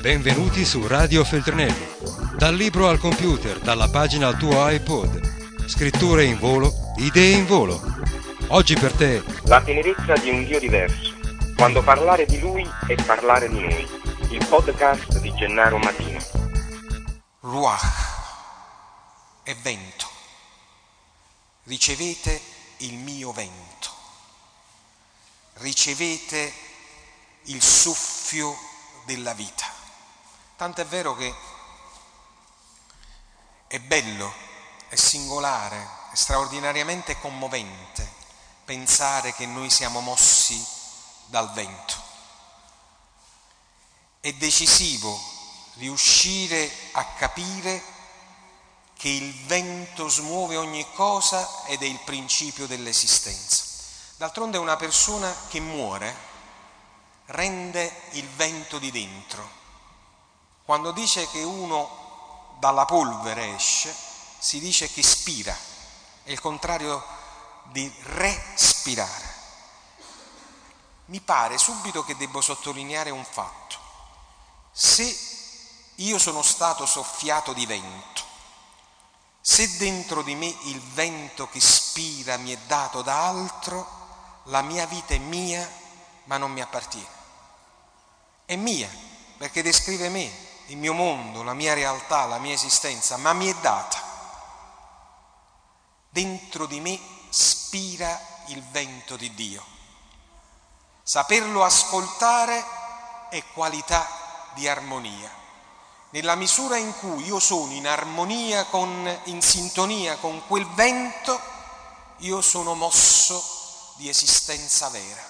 Benvenuti su Radio Feltrinelli. Dal libro al computer, dalla pagina al tuo iPod. Scritture in volo, idee in volo. Oggi per te la tenerezza di un Dio diverso. Quando parlare di Lui è parlare di noi. Il podcast di Gennaro Matino. Ruach è vento. Ricevete il mio vento. Ricevete il soffio della vita. Tanto è vero che è bello, è singolare, è straordinariamente commovente pensare che noi siamo mossi dal vento. È decisivo riuscire a capire che il vento smuove ogni cosa ed è il principio dell'esistenza. D'altronde una persona che muore rende il vento di dentro. Quando dice che uno dalla polvere esce, si dice che spira, è il contrario di respirare. Mi pare subito che devo sottolineare un fatto. Se io sono stato soffiato di vento, se dentro di me il vento che spira mi è dato da altro, la mia vita è mia, ma non mi appartiene. È mia, perché descrive me, il mio mondo, la mia realtà, la mia esistenza, ma mi è data. Dentro di me spira il vento di Dio. Saperlo ascoltare è qualità di armonia. Nella misura in cui io sono in armonia, in sintonia con quel vento, io sono mosso di esistenza vera.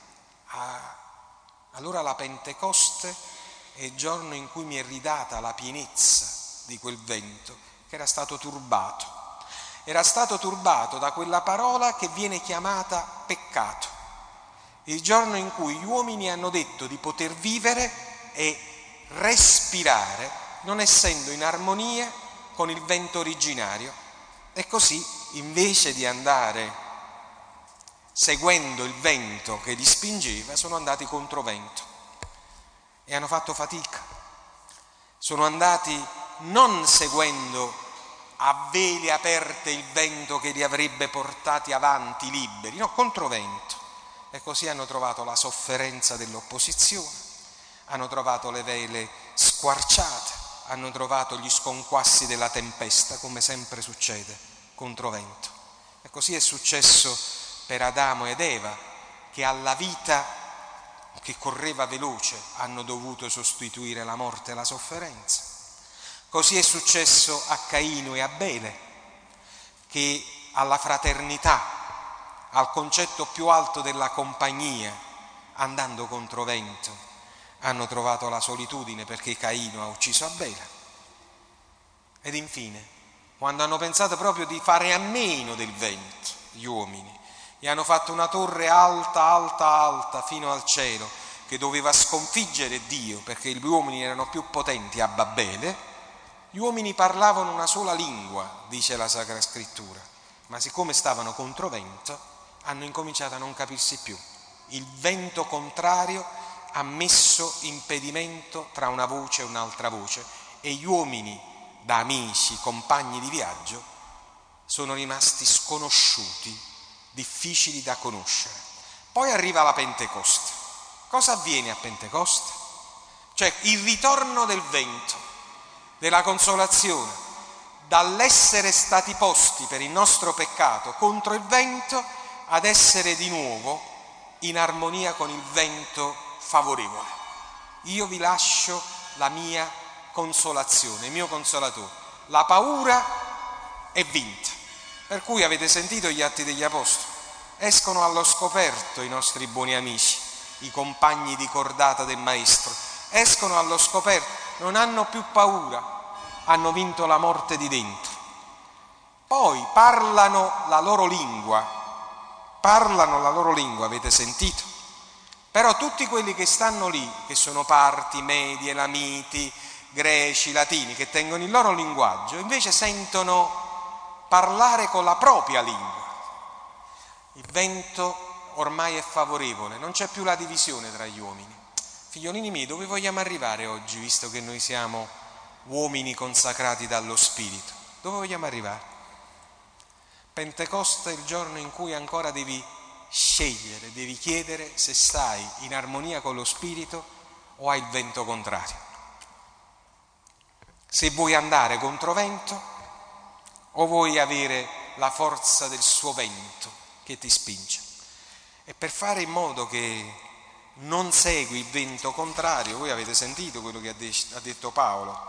Allora la Pentecoste è il giorno in cui mi è ridata la pienezza di quel vento che era stato turbato. Era stato turbato da quella parola che viene chiamata peccato. Il giorno in cui gli uomini hanno detto di poter vivere e respirare non essendo in armonia con il vento originario. E così, invece di andare seguendo il vento che li spingeva, sono andati contro vento e hanno fatto fatica. Sono andati non seguendo a vele aperte il vento che li avrebbe portati avanti liberi, no, contro vento. E così hanno trovato la sofferenza dell'opposizione, hanno trovato le vele squarciate, hanno trovato gli sconquassi della tempesta, come sempre succede contro vento. E così è successo per Adamo ed Eva, che alla vita che correva veloce hanno dovuto sostituire la morte e la sofferenza. Così è successo a Caino e Abele, che alla fraternità, al concetto più alto della compagnia, andando contro vento, hanno trovato la solitudine perché Caino ha ucciso Abele. Ed infine, quando hanno pensato proprio di fare a meno del vento, gli uomini, gli hanno fatto una torre alta fino al cielo che doveva sconfiggere Dio perché gli uomini erano più potenti a Babele. Gli uomini parlavano una sola lingua, dice la Sacra Scrittura, ma siccome stavano contro vento hanno incominciato a non capirsi più. Il vento contrario ha messo impedimento tra una voce e un'altra voce e gli uomini, da amici, compagni di viaggio, sono rimasti sconosciuti, difficili da conoscere. Poi arriva la Pentecoste. Cosa avviene a Pentecoste? Cioè il ritorno del vento, della consolazione, dall'essere stati posti per il nostro peccato contro il vento ad essere di nuovo in armonia con il vento favorevole. Io vi lascio la mia consolazione, il mio consolatore. La paura è vinta. Per cui avete sentito gli Atti degli Apostoli, escono allo scoperto i nostri buoni amici, i compagni di cordata del Maestro, escono allo scoperto, non hanno più paura, hanno vinto la morte di dentro. Poi parlano la loro lingua, avete sentito? Però tutti quelli che stanno lì, che sono parti, medi, elamiti, greci, latini, che tengono il loro linguaggio, invece sentono parlare con la propria lingua. Il vento ormai è favorevole, non c'è più la divisione tra gli uomini. Figliolini miei, dove vogliamo arrivare oggi, visto che noi siamo uomini consacrati dallo Spirito? Dove vogliamo arrivare? Pentecoste è il giorno in cui ancora devi scegliere, devi chiedere se stai in armonia con lo Spirito o hai il vento contrario. Se vuoi andare contro vento o vuoi avere la forza del suo vento che ti spinge. E per fare in modo che non segui il vento contrario, voi avete sentito quello che ha detto Paolo.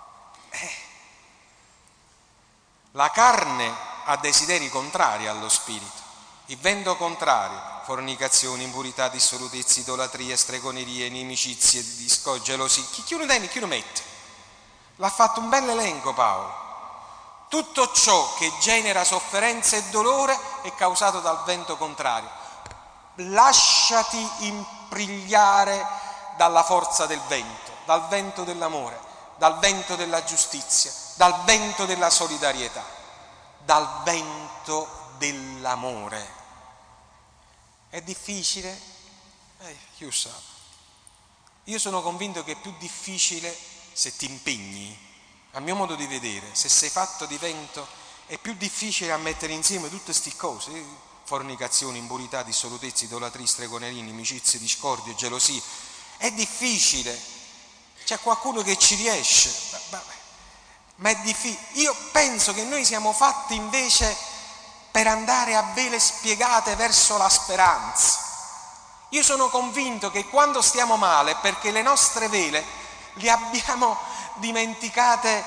La carne ha desideri contrari allo spirito. Il vento contrario, fornicazioni, impurità, dissolutezze, idolatrie, stregonerie, inimicizie, discordia, gelosia. Chi uno tiene, chi uno mette. L'ha fatto un bel elenco Paolo. Tutto ciò che genera sofferenza e dolore è causato dal vento contrario. Lasciati imprigliare dalla forza del vento, dal vento dell'amore, dal vento della giustizia, dal vento della solidarietà, dal vento dell'amore. È difficile? Io so. Io sono convinto che è più difficile se ti impegni. A mio modo di vedere, se sei fatto di vento, è più difficile a mettere insieme tutte queste cose, fornicazione, impurità, dissolutezze, idolatrie, stregonerie, inimicizie, discordie, gelosie. È difficile, c'è qualcuno che ci riesce, ma è difficile. Io penso che noi siamo fatti invece per andare a vele spiegate verso la speranza. Io sono convinto che quando stiamo male è perché le nostre vele le abbiamo dimenticate,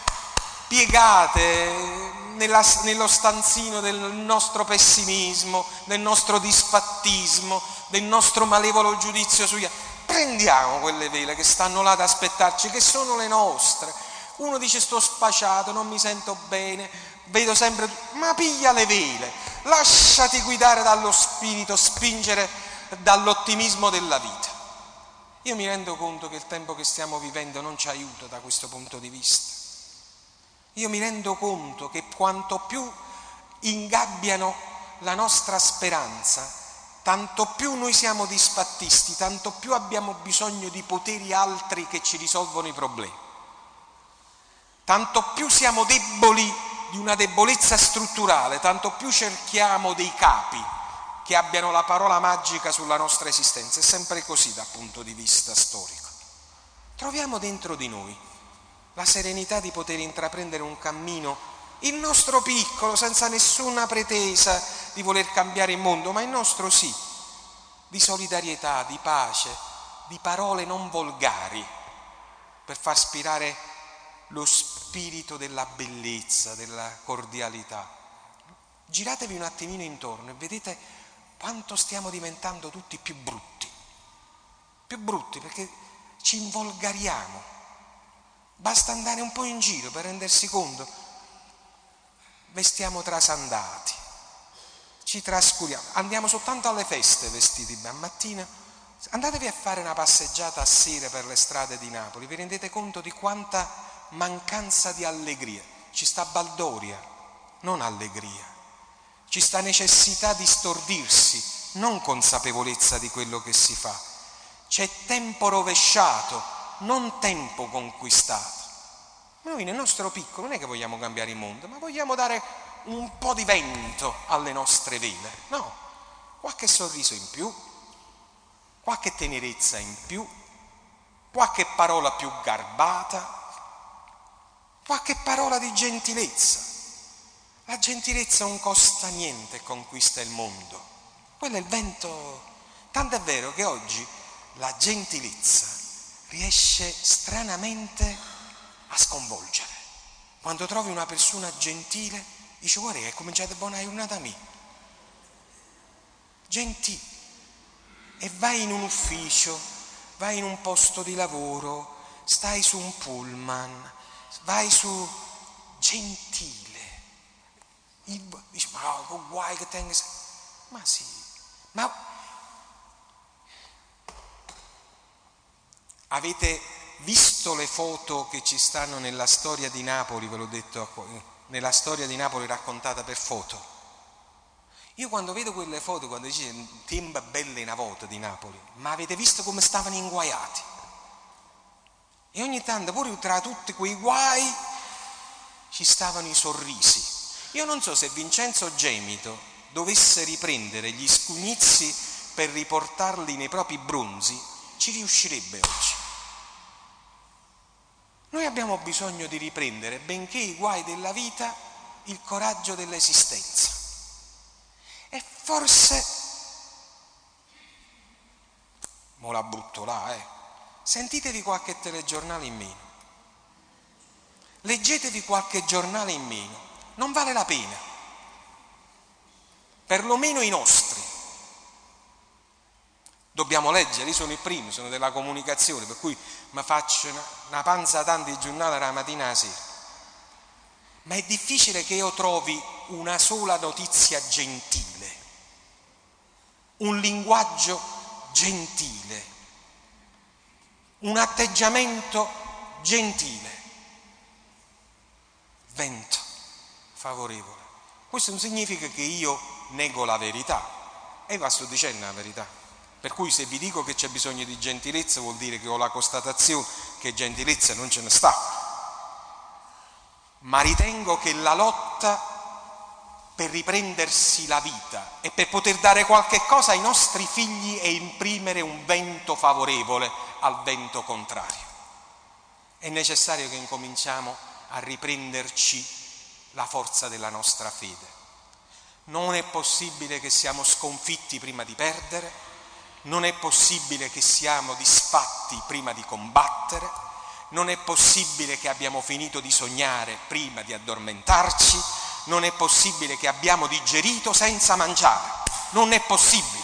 piegate nello stanzino del nostro pessimismo, del nostro disfattismo, del nostro malevolo giudizio sugli altri. Prendiamo quelle vele che stanno là ad aspettarci, che sono le nostre. Uno dice sto spacciato, non mi sento bene, vedo sempre, ma piglia le vele, lasciati guidare dallo spirito, spingere dall'ottimismo della vita. Io mi rendo conto che il tempo che stiamo vivendo non ci aiuta da questo punto di vista. Io mi rendo conto che quanto più ingabbiano la nostra speranza, tanto più noi siamo disfattisti, tanto più abbiamo bisogno di poteri altri che ci risolvono i problemi. Tanto più siamo deboli di una debolezza strutturale, tanto più cerchiamo dei capi che abbiano la parola magica sulla nostra esistenza. È sempre così dal punto di vista storico. Troviamo dentro di noi la serenità di poter intraprendere un cammino, il nostro piccolo, senza nessuna pretesa di voler cambiare il mondo, ma il nostro sì, di solidarietà, di pace, di parole non volgari, per far spirare lo spirito della bellezza, della cordialità. Giratevi un attimino intorno e vedete quanto stiamo diventando tutti più brutti perché ci involgariamo. Basta andare un po' in giro per rendersi conto. Vestiamo trasandati, ci trascuriamo, andiamo soltanto alle feste vestiti bene. Mattina andatevi a fare una passeggiata a sera per le strade di Napoli, vi rendete conto di quanta mancanza di allegria. Ci sta baldoria, non allegria. Ci sta necessità di stordirsi, non consapevolezza di quello che si fa. C'è tempo rovesciato, non tempo conquistato. Noi nel nostro piccolo non è che vogliamo cambiare il mondo, ma vogliamo dare un po' di vento alle nostre vele. No, qualche sorriso in più, qualche tenerezza in più, qualche parola più garbata, qualche parola di gentilezza. La gentilezza non costa niente e conquista il mondo. Quello è il vento. Tanto è vero che oggi la gentilezza riesce stranamente a sconvolgere. Quando trovi una persona gentile, dici guarda che è cominciata buona giornata mia. Gentile. E vai in un ufficio, vai in un posto di lavoro, stai su un pullman, vai su gentile. Dici ma che guai che tengo. Ma sì, ma avete visto le foto che ci stanno nella storia di Napoli? Ve l'ho detto, nella storia di Napoli raccontata per foto. Io quando vedo quelle foto, quando dice tempo belle una volta di Napoli, ma avete visto come stavano inguaiati? E ogni tanto pure tra tutti quei guai ci stavano i sorrisi. Io non so se Vincenzo Gemito dovesse riprendere gli scugnizi per riportarli nei propri bronzi, ci riuscirebbe oggi. Noi abbiamo bisogno di riprendere, benché i guai della vita, il coraggio dell'esistenza. E forse, mo la butto là, sentitevi qualche telegiornale in meno, leggetevi qualche giornale in meno, non vale la pena, perlomeno i nostri. Dobbiamo leggere, io sono il primo, sono della comunicazione, per cui mi faccio una panza tanti giornali la mattina e la sera. Ma è difficile che io trovi una sola notizia gentile, un linguaggio gentile, un atteggiamento gentile. Vento favorevole. Questo non significa che io nego la verità, e va sto dicendo la verità. Per cui se vi dico che c'è bisogno di gentilezza vuol dire che ho la constatazione che gentilezza non ce ne sta. Ma ritengo che la lotta per riprendersi la vita e per poter dare qualche cosa ai nostri figli è imprimere un vento favorevole al vento contrario. È necessario che incominciamo a riprenderci la forza della nostra fede. Non è possibile che siamo sconfitti prima di perdere. Non è possibile che siamo disfatti prima di combattere, non è possibile che abbiamo finito di sognare prima di addormentarci, non è possibile che abbiamo digerito senza mangiare, non è possibile.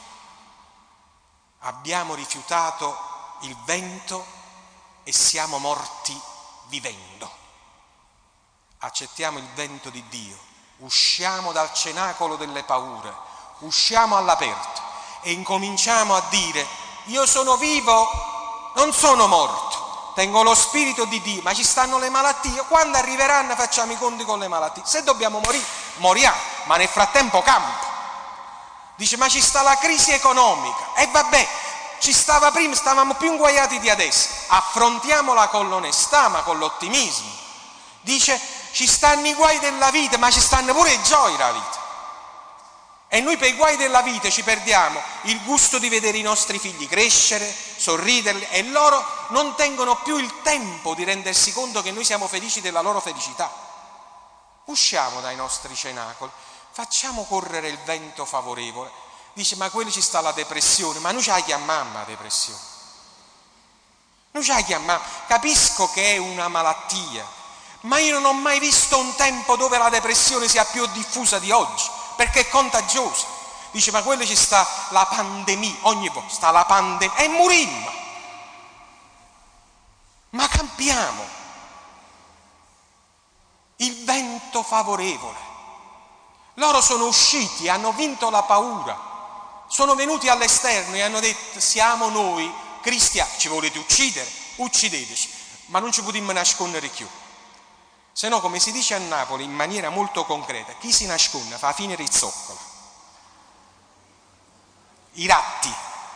Abbiamo rifiutato il vento e siamo morti vivendo. Accettiamo il vento di Dio, usciamo dal cenacolo delle paure, usciamo all'aperto e incominciamo a dire: io sono vivo, non sono morto, tengo lo spirito di Dio, ma ci stanno le malattie, quando arriveranno facciamo i conti con le malattie, se dobbiamo morire, moriamo, ma nel frattempo campo. Dice: ma ci sta la crisi economica, e vabbè, ci stava prima, stavamo più inguaiati di adesso, affrontiamola con l'onestà ma con l'ottimismo. Dice: ci stanno i guai della vita, ma ci stanno pure i gioie della vita. E noi per i guai della vita ci perdiamo il gusto di vedere i nostri figli crescere, sorridere, e loro non tengono più il tempo di rendersi conto che noi siamo felici della loro felicità. Usciamo dai nostri cenacoli, facciamo correre il vento favorevole. Dice: ma quelli ci sta la depressione, ma noi ce la chiamiamo la depressione. Noi ce la chiamiamo, capisco che è una malattia, ma io non ho mai visto un tempo dove la depressione sia più diffusa di oggi, perché è contagiosa. Dice: ma quello ci sta la pandemia, ogni volta sta la pandemia, e morimmo. Ma cambiamo il vento favorevole. Loro sono usciti, hanno vinto la paura, sono venuti all'esterno e hanno detto: siamo noi cristiani, ci volete uccidere? Uccideteci, ma non ci potremmo nascondere più. Se no, come si dice a Napoli in maniera molto concreta, chi si nasconde fa finire il zoccolo. I ratti.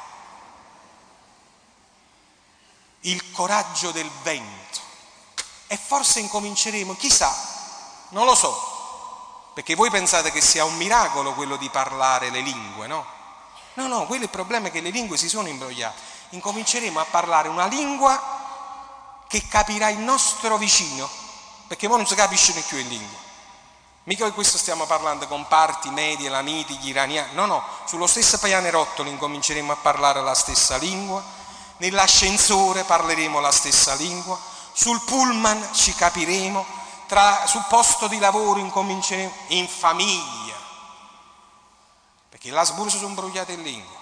Il coraggio del vento. E forse incominceremo, chissà, non lo so, perché voi pensate che sia un miracolo quello di parlare le lingue, no? No, quello è il problema, è che le lingue si sono imbrogliate. Incominceremo a parlare una lingua che capirà il nostro vicino, perché ora non si capisce più in lingua. Mica di questo stiamo parlando con parti, medie, lamiti, gli iraniani. No, sullo stesso pianerottolo incominceremo a parlare la stessa lingua, nell'ascensore parleremo la stessa lingua, sul pullman ci capiremo, sul posto di lavoro incominceremo, in famiglia, perché là pure si sono imbrogliate in lingua.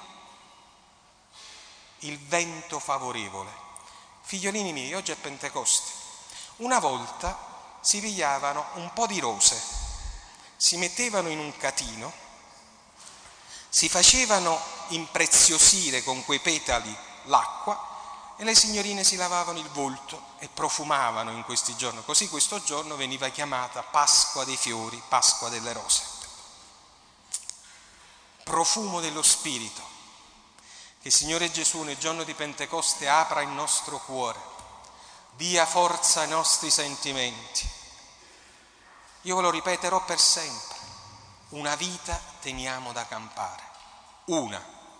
Il vento favorevole. Figliolini miei, oggi è Pentecoste. Una volta si pigliavano un po' di rose, si mettevano in un catino, si facevano impreziosire con quei petali l'acqua e le signorine si lavavano il volto e profumavano in questi giorni. Così questo giorno veniva chiamata Pasqua dei fiori, Pasqua delle rose. profumo dello Spirito, che il Signore Gesù nel giorno di Pentecoste apra il nostro cuore, dia forza ai nostri sentimenti. Io ve lo ripeterò per sempre: una vita teniamo da campare, una.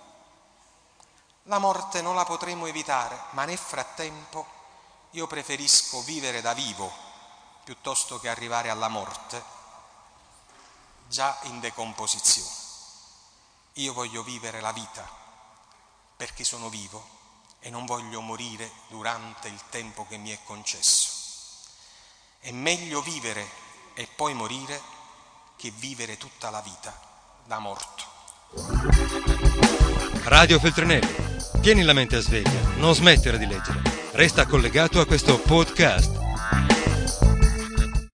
La morte non la potremo evitare, ma nel frattempo io preferisco vivere da vivo piuttosto che arrivare alla morte già in decomposizione. Io voglio vivere la vita perché sono vivo e non voglio morire durante il tempo che mi è concesso. È meglio vivere e poi morire che vivere tutta la vita da morto. Radio Feltrinelli, tieni la mente a sveglia, non smettere di leggere. Resta collegato a questo podcast.